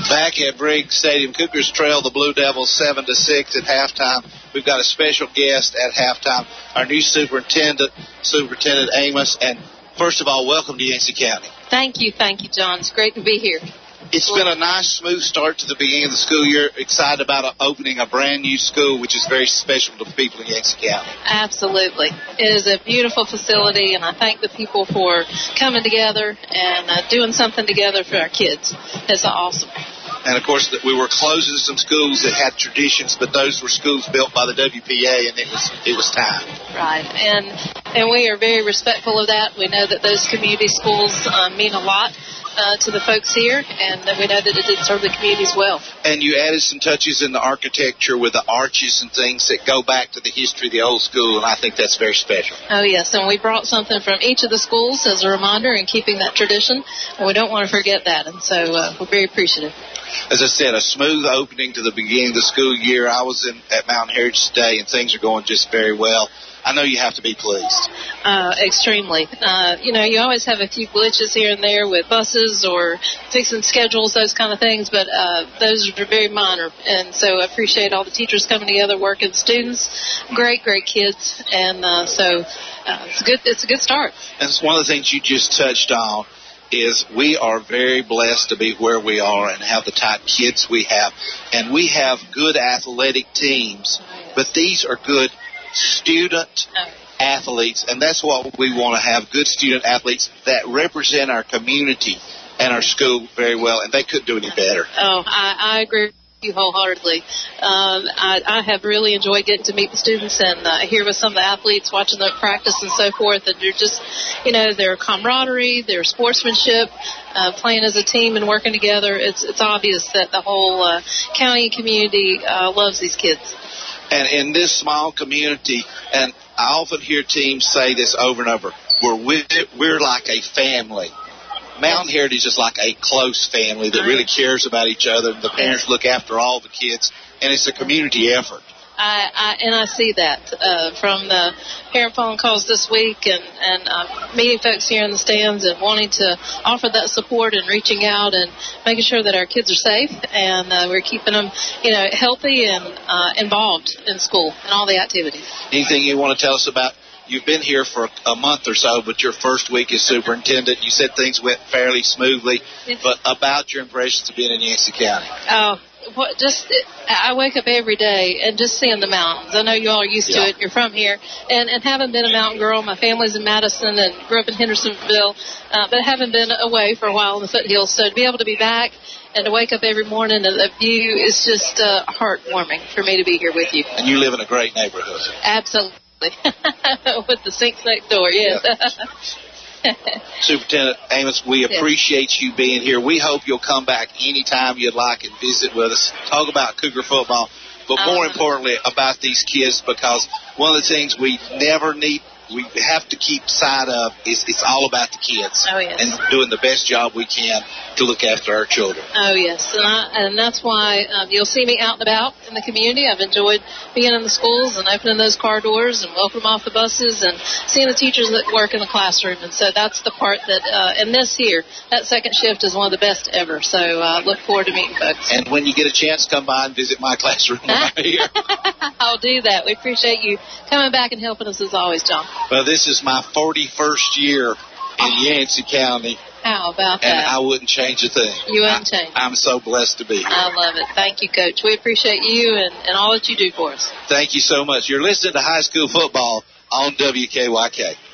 Back at Briggs Stadium, Cougars trail the Blue Devils 7-6 at halftime. We've got a special guest at halftime, our new superintendent, Superintendent Amos. And first of all, welcome to Yancey County. Thank you, John. It's great to be here. It's been a nice, smooth start to the beginning of the school year. Excited about opening a brand new school, which is very special to the people in Yancey County. Absolutely. It is a beautiful facility, and I thank the people for coming together and doing something together for our kids. It's awesome. And, of course, we were closing some schools that had traditions, but those were schools built by the WPA, and it was time. Right. And we are very respectful of that. We know that those community schools mean a lot to the folks here, and we know that it did serve the community as well. And you added some touches in the architecture with the arches and things that go back to the history of the old school, and I think that's very special. Oh, yes, and we brought something from each of the schools as a reminder and keeping that tradition, and we don't want to forget that, and so we're very appreciative. As I said, a smooth opening to the beginning of the school year. I was at Mountain Heritage today, and things are going just very well. I know you have to be pleased. Extremely. You always have a few glitches here and there with buses or fixing schedules, those kind of things, but those are very minor. And so I appreciate all the teachers coming together, working, students, great kids, and so it's a good start. And it's one of the things you just touched on is we are very blessed to be where we are and have the type of kids we have. And we have good athletic teams, but these are good student athletes, and that's what we want to have, good student athletes that represent our community and our school very well, and they couldn't do any better. Oh, I agree with you wholeheartedly. I have really enjoyed getting to meet the students and hear with some of the athletes, watching them practice and so forth, and they're just, their camaraderie, their sportsmanship, playing as a team and working together. It's obvious that the whole county and community loves these kids. And in this small community, and I often hear teams say this over and over, we're like a family. Mountain Heritage is like a close family that really cares about each other. The parents look after all the kids, and it's a community effort. I see that from the parent phone calls this week and meeting folks here in the stands and wanting to offer that support and reaching out and making sure that our kids are safe and we're keeping them, healthy and involved in school and all the activities. Anything you want to tell us about? You've been here for a month or so, but your first week as superintendent, you said things went fairly smoothly, but about your impressions of being in Yancey County. I wake up every day and just seeing the mountains. I know you all are used to it. You're from here. And having been a mountain girl, my family's in Madison and grew up in Hendersonville, but haven't been away for a while in the foothills. So to be able to be back and to wake up every morning and the view is just heartwarming for me to be here with you. And you live in a great neighborhood. Absolutely. With the sinks next door, yes. Yep. Superintendent Amos, we appreciate you being here. We hope you'll come back anytime you'd like and visit with us, talk about Cougar football, but more importantly about these kids, because one of the things we have to keep sight of is it's all about the kids and doing the best job we can to look after our children. Oh, yes, and that's why you'll see me out and about in the community. I've enjoyed being in the schools and opening those car doors and welcoming them off the buses and seeing the teachers that work in the classroom. And so that's the part that, and this year, that second shift is one of the best ever. So I look forward to meeting folks. And when you get a chance, come by and visit my classroom right here. I'll do that. We appreciate you coming back and helping us as always, John. Well, this is my 41st year in Yancey County. How about that? And I wouldn't change a thing. You wouldn't change. I'm so blessed to be here. I love it. Thank you, Coach. We appreciate you and all that you do for us. Thank you so much. You're listening to High School Football on WKYK.